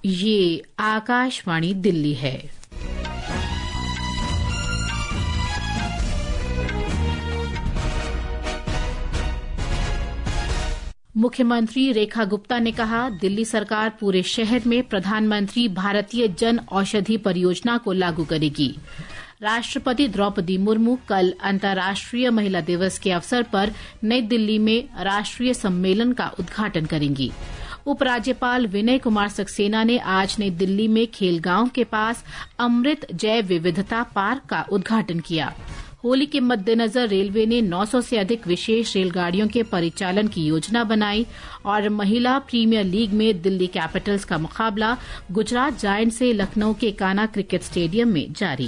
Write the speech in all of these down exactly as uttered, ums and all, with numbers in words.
ये आकाशवाणी दिल्ली है। मुख्यमंत्री रेखा गुप्ता ने कहा, दिल्ली सरकार पूरे शहर में प्रधानमंत्री भारतीय जन औषधि परियोजना को लागू करेगी। राष्ट्रपति द्रौपदी मुर्मू कल अंतर्राष्ट्रीय महिला दिवस के अवसर पर नई दिल्ली में राष्ट्रीय सम्मेलन का उद्घाटन करेंगी। उपराज्यपाल विनय कुमार सक्सेना ने आज नई दिल्ली में खेलगांव के पास अमृत जैव विविधता पार्क का उद्घाटन किया। होली के मद्देनजर रेलवे ने नौ सौ से अधिक विशेष रेलगाड़ियों के परिचालन की योजना बनाई और महिला प्रीमियर लीग में दिल्ली कैपिटल्स का मुकाबला गुजरात जायंट से लखनऊ के कान्हा क्रिकेट स्टेडियम में जारी।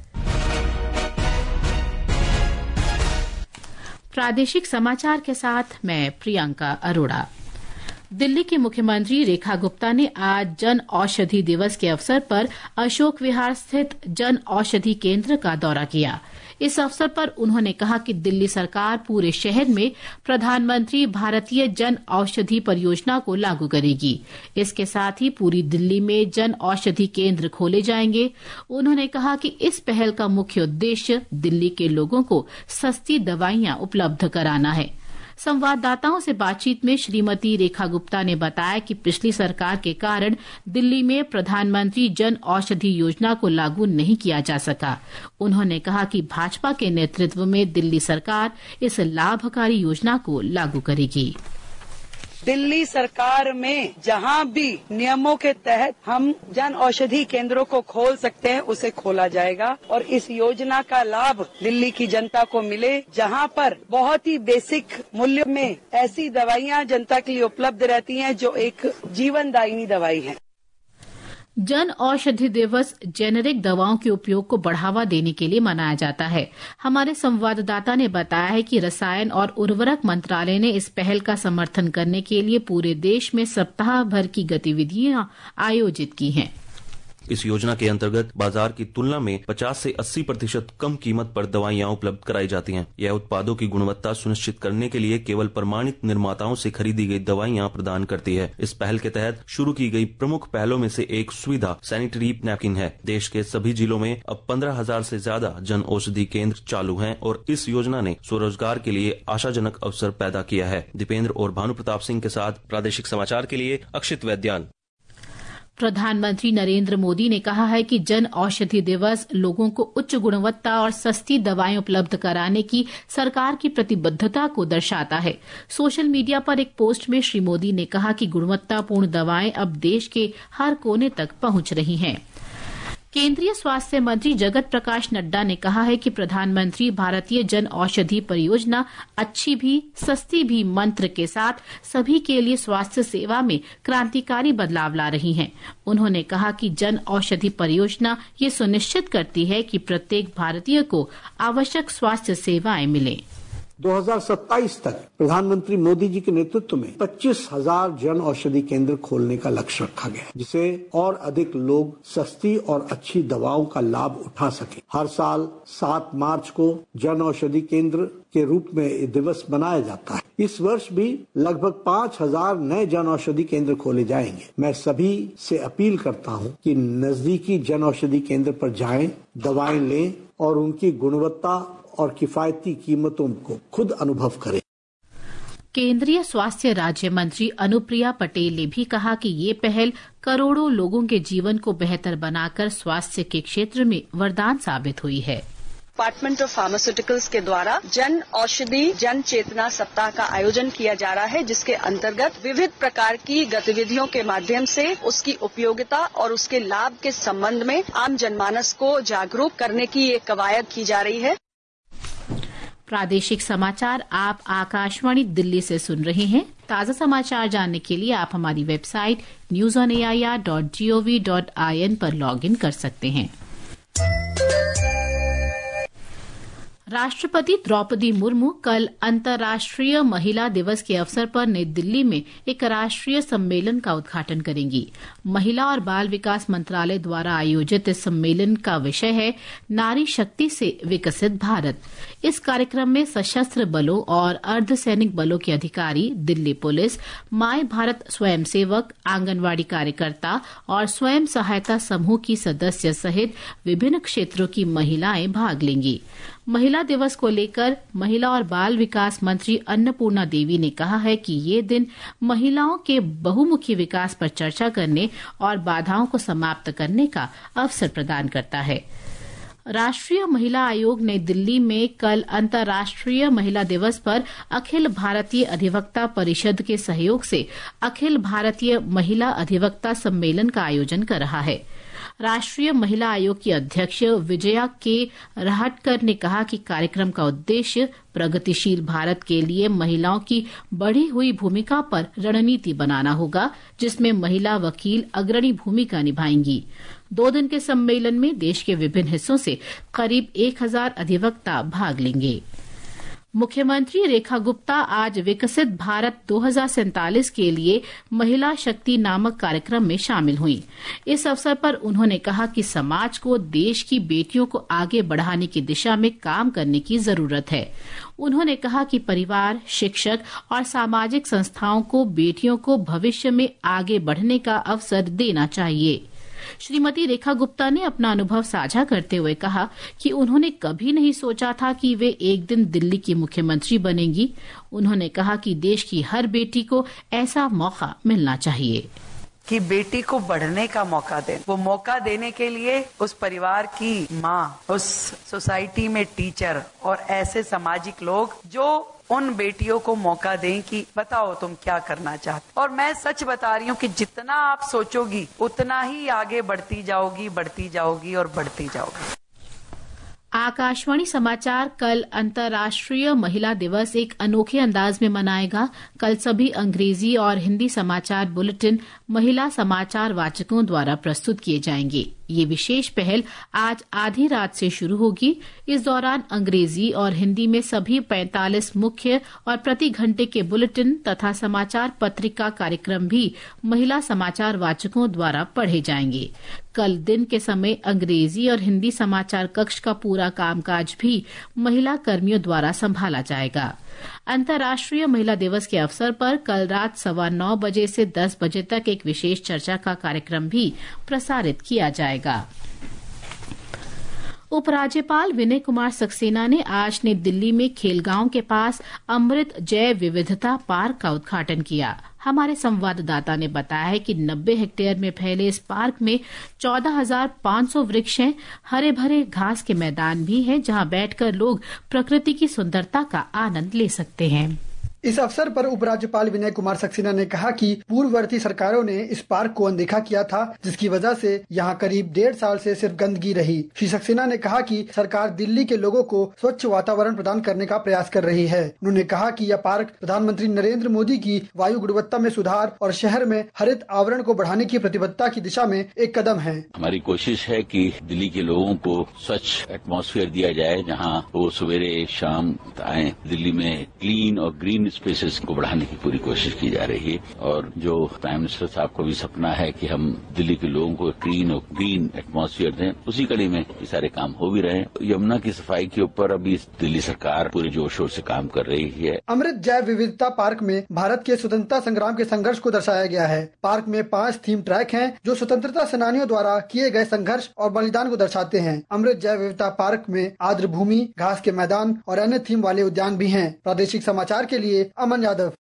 प्रादेशिक समाचार के साथ मैं प्रियंका अरोड़ा। दिल्ली की मुख्यमंत्री रेखा गुप्ता ने आज जन औषधि दिवस के अवसर पर अशोक विहार स्थित जन औषधि केंद्र का दौरा किया। इस अवसर पर उन्होंने कहा कि दिल्ली सरकार पूरे शहर में प्रधानमंत्री भारतीय जन औषधि परियोजना को लागू करेगी। इसके साथ ही पूरी दिल्ली में जन औषधि केंद्र खोले जाएंगे। उन्होंने कहा कि इस पहल का मुख्य उद्देश्य दिल्ली के लोगों को सस्ती दवाइयां उपलब्ध कराना है। संवाददाताओं से बातचीत में श्रीमती रेखा गुप्ता ने बताया कि पिछली सरकार के कारण दिल्ली में प्रधानमंत्री जन औषधि योजना को लागू नहीं किया जा सका। उन्होंने कहा कि भाजपा के नेतृत्व में दिल्ली सरकार इस लाभकारी योजना को लागू करेगी। दिल्ली सरकार में जहां भी नियमों के तहत हम जन औषधि केंद्रों को खोल सकते हैं उसे खोला जाएगा और इस योजना का लाभ दिल्ली की जनता को मिले, जहां पर बहुत ही बेसिक मूल्य में ऐसी दवाइयां जनता के लिए उपलब्ध रहती हैं जो एक जीवनदायिनी दवाई है। जन औषधि दिवस जेनेरिक दवाओं के उपयोग को बढ़ावा देने के लिए मनाया जाता है। हमारे संवाददाता ने बताया है कि रसायन और उर्वरक मंत्रालय ने इस पहल का समर्थन करने के लिए पूरे देश में सप्ताह भर की गतिविधियां आयोजित की हैं। इस योजना के अंतर्गत बाजार की तुलना में पचास से अस्सी प्रतिशत कम कीमत पर दवाइयां उपलब्ध कराई जाती हैं। यह उत्पादों की गुणवत्ता सुनिश्चित करने के लिए केवल प्रमाणित निर्माताओं से खरीदी गई दवाइयां प्रदान करती है। इस पहल के तहत शुरू की गई प्रमुख पहलों में से एक सुविधा सैनिटरी नैपकिन है। देश के सभी जिलों में अब पंद्रह हजार से ज्यादा जन औषधि केंद्र चालू हैं और इस योजना ने स्वरोजगार के लिए आशाजनक अवसर पैदा किया है। दीपेंद्र और भानु प्रताप सिंह के साथ प्रादेशिक समाचार के लिए अक्षित वैद्यान। प्रधानमंत्री नरेंद्र मोदी ने कहा है कि जन औषधि दिवस लोगों को उच्च गुणवत्ता और सस्ती दवाएं उपलब्ध कराने की सरकार की प्रतिबद्धता को दर्शाता है। सोशल मीडिया पर एक पोस्ट में श्री मोदी ने कहा कि गुणवत्तापूर्ण दवाएं अब देश के हर कोने तक पहुंच रही हैं। केंद्रीय स्वास्थ्य मंत्री जगत प्रकाश नड्डा ने कहा है कि प्रधानमंत्री भारतीय जन औषधि परियोजना अच्छी भी सस्ती भी मंत्र के साथ सभी के लिए स्वास्थ्य सेवा में क्रांतिकारी बदलाव ला रही है। उन्होंने कहा कि जन औषधि परियोजना ये सुनिश्चित करती है कि प्रत्येक भारतीय को आवश्यक स्वास्थ्य सेवाएं मिलें। दो हज़ार सत्ताईस तक प्रधानमंत्री मोदी जी के नेतृत्व में पच्चीस हजार जन औषधि केंद्र खोलने का लक्ष्य रखा गया, जिसे और अधिक लोग सस्ती और अच्छी दवाओं का लाभ उठा सके। हर साल सात मार्च को जन औषधि केंद्र के रूप में ये दिवस मनाया जाता है। इस वर्ष भी लगभग पाँच हजार नए जन औषधि केंद्र खोले जाएंगे। मैं सभी से अपील करता हूं कि नजदीकी जन औषधि केंद्र पर जाएं, दवाएं लें और उनकी गुणवत्ता और किफायती कीमतों को खुद अनुभव करें। केंद्रीय स्वास्थ्य राज्य मंत्री अनुप्रिया पटेल ने भी कहा कि ये पहल करोड़ों लोगों के जीवन को बेहतर बनाकर स्वास्थ्य के क्षेत्र में वरदान साबित हुई है। डिपार्टमेंट ऑफ फार्मास्यूटिकल्स के द्वारा जन औषधि जन चेतना सप्ताह का आयोजन किया जा रहा है, जिसके अंतर्गत विविध प्रकार की गतिविधियों के माध्यम से उसकी उपयोगिता और उसके लाभ के संबंध में आम जनमानस को जागरूक करने की ये कवायद की जा रही है। प्रादेशिक समाचार आप आकाशवाणी दिल्ली से सुन रहे हैं। ताज़ा समाचार जानने के लिए आप हमारी website news on A I R dot G O V dot I N पर लॉग इन कर सकते हैं। राष्ट्रपति द्रौपदी मुर्मू कल अंतर्राष्ट्रीय महिला दिवस के अवसर पर नई दिल्ली में एक राष्ट्रीय सम्मेलन का उद्घाटन करेंगी। महिला और बाल विकास मंत्रालय द्वारा आयोजित इस सम्मेलन का विषय है नारी शक्ति से विकसित भारत। इस कार्यक्रम में सशस्त्र बलों और अर्धसैनिक बलों के अधिकारी, दिल्ली पुलिस, माय भारत स्वयंसेवक, आंगनवाड़ी कार्यकर्ता और स्वयं सहायता समूह की सदस्य सहित विभिन्न क्षेत्रों की महिलाएं भाग लेंगी। महिला दिवस को लेकर महिला और बाल विकास मंत्री अन्नपूर्णा देवी ने कहा है कि ये दिन महिलाओं के बहुमुखी विकास पर चर्चा करने और बाधाओं को समाप्त करने का अवसर प्रदान करता है। राष्ट्रीय महिला आयोग नई दिल्ली में कल अंतर्राष्ट्रीय महिला दिवस पर अखिल भारतीय अधिवक्ता परिषद के सहयोग से अखिल भारतीय महिला अधिवक्ता सम्मेलन का आयोजन कर रहा है। राष्ट्रीय महिला आयोग की अध्यक्ष विजया के रहटकर ने कहा कि कार्यक्रम का उद्देश्य प्रगतिशील भारत के लिए महिलाओं की बढ़ी हुई भूमिका पर रणनीति बनाना होगा, जिसमें महिला वकील अग्रणी भूमिका निभाएंगी। दो दिन के सम्मेलन में देश के विभिन्न हिस्सों से करीब एक हजार अधिवक्ता भाग लेंगे। मुख्यमंत्री रेखा गुप्ता आज विकसित भारत दो हज़ार सैंतालीस के लिए महिला शक्ति नामक कार्यक्रम में शामिल हुई। इस अवसर पर उन्होंने कहा कि समाज को देश की बेटियों को आगे बढ़ाने की दिशा में काम करने की जरूरत है। उन्होंने कहा कि परिवार, शिक्षक और सामाजिक संस्थाओं को बेटियों को भविष्य में आगे बढ़ने का अवसर देना चाहिए। श्रीमती रेखा गुप्ता ने अपना अनुभव साझा करते हुए कहा कि उन्होंने कभी नहीं सोचा था कि वे एक दिन दिल्ली की मुख्यमंत्री बनेंगी। उन्होंने कहा कि देश की हर बेटी को ऐसा मौका मिलना चाहिए कि बेटी को बढ़ने का मौका दें। वो मौका देने के लिए उस परिवार की माँ, उस सोसाइटी में टीचर और ऐसे सामाजिक लोग जो उन बेटियों को मौका दें कि बताओ तुम क्या करना चाहते। और मैं सच बता रही हूँ कि जितना आप सोचोगी उतना ही आगे बढ़ती जाओगी, बढ़ती जाओगी और बढ़ती जाओगी। आकाशवाणी समाचार कल अंतर्राष्ट्रीय महिला दिवस एक अनोखे अंदाज में मनाएगा। कल सभी अंग्रेजी और हिंदी समाचार बुलेटिन महिला समाचार वाचकों द्वारा प्रस्तुत किए जाएंगे। ये विशेष पहल आज आधी रात से शुरू होगी। इस दौरान अंग्रेजी और हिंदी में सभी पैंतालीस मुख्य और प्रति घंटे के बुलेटिन तथा समाचार पत्रिका कार्यक्रम भी महिला समाचार वाचकों द्वारा पढ़े जाएंगे। कल दिन के समय अंग्रेजी और हिंदी समाचार कक्ष का पूरा कामकाज भी महिला कर्मियों द्वारा संभाला जाएगा। अंतर्राष्ट्रीय महिला दिवस के अवसर पर कल रात सवा नौ बजे से दस बजे तक एक विशेष चर्चा का कार्यक्रम भी प्रसारित किया जाएगा। उपराज्यपाल विनय कुमार सक्सेना ने आज नई दिल्ली में खेलगांव के पास अमृत जैव विविधता पार्क का उद्घाटन किया। हमारे संवाददाता ने बताया है कि नब्बे हेक्टेयर में फैले इस पार्क में चौदह हज़ार पाँच सौ वृक्ष हैं। हरे भरे घास के मैदान भी हैं, जहां बैठकर लोग प्रकृति की सुंदरता का आनंद ले सकते हैं। इस अवसर पर उपराज्यपाल विनय कुमार सक्सेना ने कहा कि पूर्ववर्ती सरकारों ने इस पार्क को अनदेखा किया था, जिसकी वजह से यहाँ करीब डेढ़ साल से सिर्फ गंदगी रही। श्री सक्सेना ने कहा कि सरकार दिल्ली के लोगों को स्वच्छ वातावरण प्रदान करने का प्रयास कर रही है। उन्होंने कहा कि यह पार्क प्रधानमंत्री नरेंद्र मोदी की वायु गुणवत्ता में सुधार और शहर में हरित आवरण को बढ़ाने की प्रतिबद्धता की दिशा में एक कदम है। हमारी कोशिश है कि दिल्ली के लोगों को स्वच्छ एटमॉस्फेयर दिया जाए, जहाँ वो सवेरे शाम आए। दिल्ली में क्लीन और ग्रीन स्पेसेस को बढ़ाने की पूरी कोशिश की जा रही है और जो प्राइम मिनिस्टर साहब को भी सपना है कि हम दिल्ली के लोगों को क्लीन और ग्रीन एटमॉस्फेयर दें, उसी कड़ी में ये सारे काम हो भी रहे हैं। यमुना की सफाई के ऊपर अभी दिल्ली सरकार पूरे जोर शोर से काम कर रही है। अमृत जैव विविधता पार्क में भारत के स्वतंत्रता संग्राम के संघर्ष को दर्शाया गया है। पार्क में पांच थीम ट्रैक हैं जो स्वतंत्रता सेनानियों द्वारा किए गए संघर्ष और बलिदान को दर्शाते हैं। अमृत जैव विविधता पार्क में आर्द्र भूमि, घास के मैदान और अन्य थीम वाले उद्यान भी हैं। प्रादेशिक समाचार के लिए अमन यादव।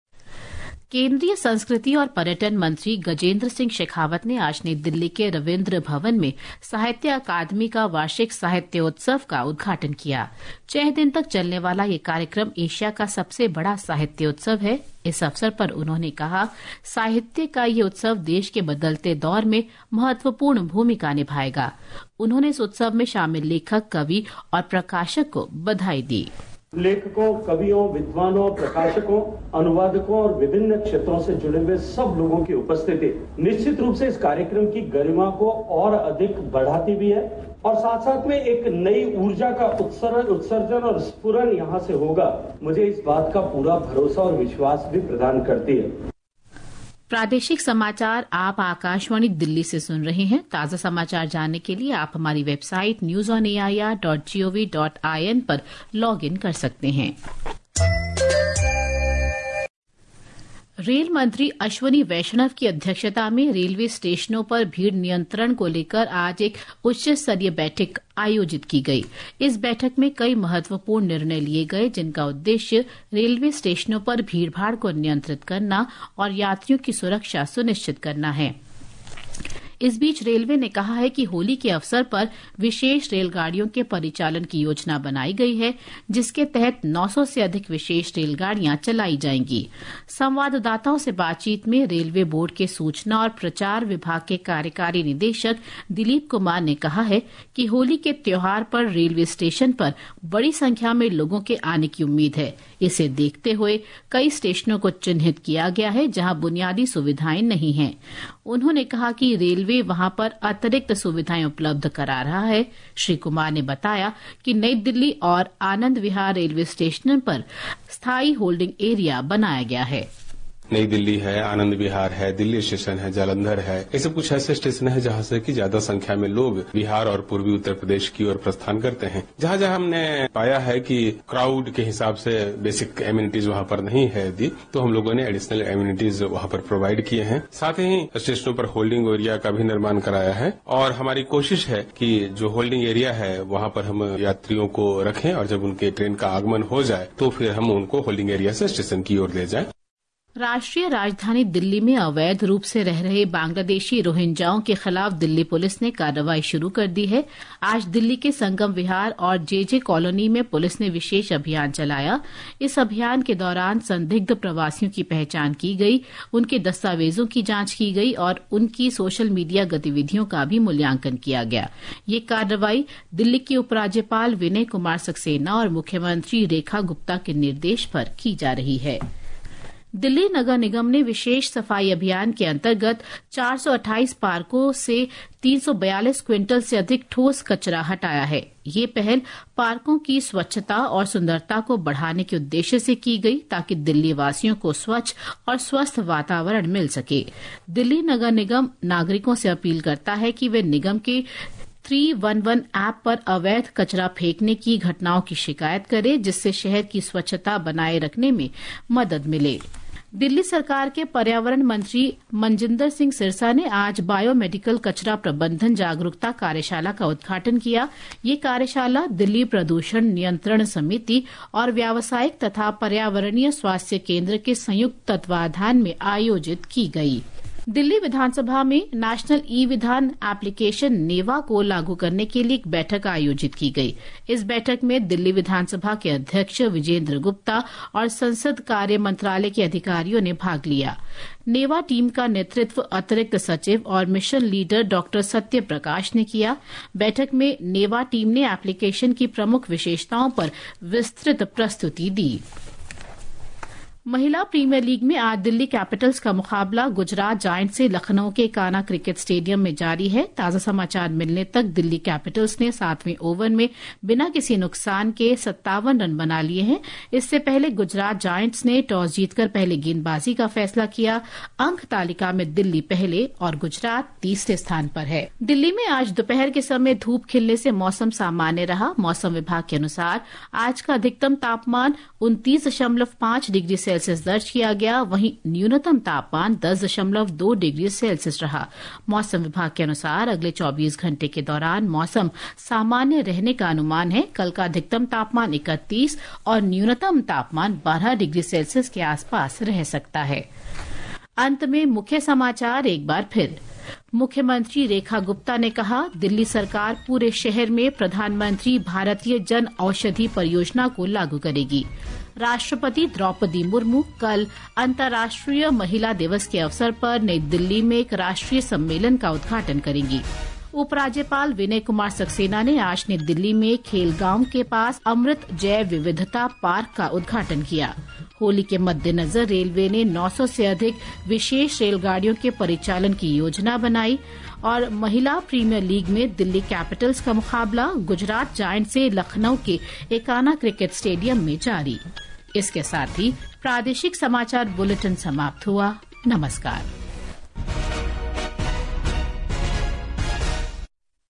केंद्रीय संस्कृति और पर्यटन मंत्री गजेंद्र सिंह शेखावत ने आज नई दिल्ली के रविंद्र भवन में साहित्य अकादमी का वार्षिक साहित्योत्सव का उद्घाटन किया। छह दिन तक चलने वाला ये कार्यक्रम एशिया का सबसे बड़ा साहित्योत्सव है। इस अवसर पर उन्होंने कहा, साहित्य का ये उत्सव देश के बदलते दौर में महत्वपूर्ण भूमिका निभाएगा। उन्होंने इस उत्सव में शामिल लेखक, कवि और प्रकाशक को बधाई दी। लेखकों, कवियों, विद्वानों, प्रकाशकों, अनुवादकों और विभिन्न क्षेत्रों से जुड़े हुए सब लोगों की उपस्थिति निश्चित रूप से इस कार्यक्रम की गरिमा को और अधिक बढ़ाती भी है। और साथ साथ में एक नई ऊर्जा का उत्सर्जन उत्सर्जन और स्फुरन यहाँ से होगा, मुझे इस बात का पूरा भरोसा और विश्वास भी प्रदान करती है। प्रादेशिक समाचार आप आकाशवाणी दिल्ली से सुन रहे हैं। ताजा समाचार जानने के लिए आप हमारी website news on A I R dot G O V dot I N पर लॉग इन कर सकते हैं। रेल मंत्री अश्वनी वैष्णव की अध्यक्षता में रेलवे स्टेशनों पर भीड़ नियंत्रण को लेकर आज एक उच्च स्तरीय बैठक आयोजित की गई। इस बैठक में कई महत्वपूर्ण निर्णय लिए गए, जिनका उद्देश्य रेलवे स्टेशनों पर भीड़भाड़ को नियंत्रित करना और यात्रियों की सुरक्षा सुनिश्चित करना है। इस बीच रेलवे ने कहा है कि होली के अवसर पर विशेष रेलगाड़ियों के परिचालन की योजना बनाई गई है, जिसके तहत नौ सौ से अधिक विशेष रेलगाड़ियां चलाई जाएंगी। संवाददाताओं से बातचीत में रेलवे बोर्ड के सूचना और प्रचार विभाग के कार्यकारी निदेशक दिलीप कुमार ने कहा है कि होली के त्योहार पर रेलवे स्टेशन पर बड़ी संख्या में लोगों के आने की उम्मीद है। इसे देखते हुए कई स्टेशनों को चिन्हित किया गया है जहां बुनियादी सुविधाएं नहीं हैं। उन्होंने कहा कि रेलवे वहां पर अतिरिक्त सुविधाएं उपलब्ध करा रहा है। श्री कुमार ने बताया कि नई दिल्ली और आनंद विहार रेलवे स्टेशन पर स्थायी होल्डिंग एरिया बनाया गया है। नई दिल्ली है, आनंद विहार है, दिल्ली स्टेशन है, जालंधर है, ये सब कुछ ऐसे स्टेशन है जहां से कि ज्यादा संख्या में लोग बिहार और पूर्वी उत्तर प्रदेश की ओर प्रस्थान करते हैं। जहां जहां हमने पाया है कि क्राउड के हिसाब से बेसिक एम्यूनिटीज वहां पर नहीं है दी, तो हम लोगों ने एडिशनल एम्यूनिटीज वहां पर प्रोवाइड किए हैं। साथ ही स्टेशनों पर होल्डिंग एरिया का भी निर्माण कराया है और हमारी कोशिश है कि जो होल्डिंग एरिया है वहां पर हम यात्रियों को रखें और जब उनके ट्रेन का आगमन हो जाए तो फिर हम उनको होल्डिंग एरिया से स्टेशन की ओर ले जाएं। राष्ट्रीय राजधानी दिल्ली में अवैध रूप से रह रहे बांग्लादेशी रोहिंग्याओं के खिलाफ दिल्ली पुलिस ने कार्रवाई शुरू कर दी है। आज दिल्ली के संगम विहार और जेजे कॉलोनी में पुलिस ने विशेष अभियान चलाया। इस अभियान के दौरान संदिग्ध प्रवासियों की पहचान की गई, उनके दस्तावेजों की जांच की गई और उनकी सोशल मीडिया गतिविधियों का भी मूल्यांकन किया गया। ये कार्रवाई दिल्ली के उपराज्यपाल विनय कुमार सक्सेना और मुख्यमंत्री रेखा गुप्ता के निर्देश पर की जा रही है। दिल्ली नगर निगम ने विशेष सफाई अभियान के अंतर्गत चार सौ अट्ठाईस पार्कों से तीन सौ बयालीस क्विंटल से अधिक ठोस कचरा हटाया है। ये पहल पार्कों की स्वच्छता और सुंदरता को बढ़ाने के उद्देश्य से की गई ताकि दिल्ली वासियों को स्वच्छ और स्वस्थ वातावरण मिल सके। दिल्ली नगर निगम नागरिकों से अपील करता है कि वे निगम के तीन सौ ग्यारह ऐप पर अवैध कचरा फेंकने की घटनाओं की शिकायत करें, जिससे शहर की स्वच्छता बनाए रखने में मदद मिले। दिल्ली सरकार के पर्यावरण मंत्री मनजिंदर सिंह सिरसा ने आज बायोमेडिकल कचरा प्रबंधन जागरूकता कार्यशाला का उद्घाटन किया। ये कार्यशाला दिल्ली प्रदूषण नियंत्रण समिति और व्यावसायिक तथा पर्यावरणीय स्वास्थ्य केंद्र के संयुक्त तत्वाधान में आयोजित की गई। दिल्ली विधानसभा में नेशनल ई विधान एप्लीकेशन नेवा को लागू करने के लिए एक बैठक आयोजित की गई। इस बैठक में दिल्ली विधानसभा के अध्यक्ष विजेंद्र गुप्ता और संसद कार्य मंत्रालय के अधिकारियों ने भाग लिया। नेवा टीम का नेतृत्व अतिरिक्त सचिव और mission leader doctor Satya Prakash ने किया। बैठक में नेवा टीम ने एप्लीकेशन की प्रमुख विशेषताओं पर विस्तृत प्रस्तुति दी। महिला प्रीमियर लीग में आज दिल्ली कैपिटल्स का मुकाबला गुजरात जायंट्स से लखनऊ के काना क्रिकेट स्टेडियम में जारी है। ताजा समाचार मिलने तक दिल्ली कैपिटल्स ने सातवें ओवर में बिना किसी नुकसान के सत्तावन रन बना लिए हैं। इससे पहले गुजरात जायंट्स ने टॉस जीतकर पहले गेंदबाजी का फैसला किया। अंक तालिका में दिल्ली पहले और गुजरात तीसरे स्थान पर है। दिल्ली में आज दोपहर के समय धूप खिलने से मौसम सामान्य रहा। मौसम विभाग के अनुसार आज का अधिकतम तापमान उनतीस दशमलव पांच डिग्री सेल्सियस दर्ज किया गया, वहीं न्यूनतम तापमान दस दशमलव दो डिग्री सेल्सियस रहा। मौसम विभाग के अनुसार अगले चौबीस घंटे के दौरान मौसम सामान्य रहने का अनुमान है। कल का अधिकतम तापमान इकतीस और न्यूनतम तापमान बारह डिग्री सेल्सियस के आसपास रह सकता है। अंत में मुख्य समाचार एक बार फिर। मुख्यमंत्री रेखा गुप्ता ने कहा, दिल्ली सरकार पूरे शहर में प्रधानमंत्री भारतीय जन औषधि परियोजना को लागू करेगी। राष्ट्रपति द्रौपदी मुर्मू कल अंतर्राष्ट्रीय महिला दिवस के अवसर पर नई दिल्ली में एक राष्ट्रीय सम्मेलन का उद्घाटन करेंगी। उपराज्यपाल विनय कुमार सक्सेना ने आज नई दिल्ली में खेलगांव के पास अमृत जैव विविधता पार्क का उद्घाटन किया। होली के मद्देनजर रेलवे ने नौ सौ से अधिक विशेष रेलगाड़ियों के परिचालन की योजना बनाई और महिला प्रीमियर लीग में दिल्ली कैपिटल्स का मुकाबला गुजरात जायंट से लखनऊ के एकाना क्रिकेट स्टेडियम में जारी। इसके साथ ही प्रादेशिक समाचार बुलेटिन समाप्त हुआ। नमस्कार।